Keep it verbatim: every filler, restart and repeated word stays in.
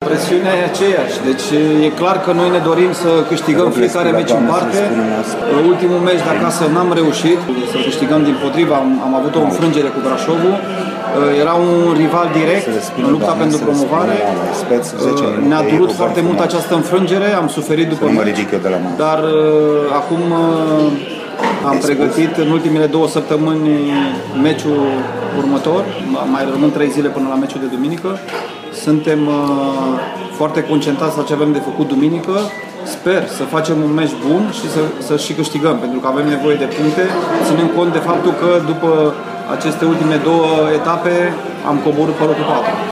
presiunea e aceeași, deci e clar că noi ne dorim să câștigăm fiecare meci în parte. Ultimul meci de acasă n-am reușit să câștigăm, dimpotrivă, am, am avut o înfrângere cu Brașovul. Era un rival direct în lupta pentru promovare. Ne-a durut foarte mult această înfrângere, am suferit după meci, dar acum am pregătit în ultimele două săptămâni meciul următor, mai rămân trei zile până la meciul de duminică. Suntem foarte concentrați la ce avem de făcut duminică. Sper să facem un meci bun și să, să și câștigăm, pentru că avem nevoie de puncte, ținând cont de faptul că după aceste ultime două etape am coborât pe locul patru.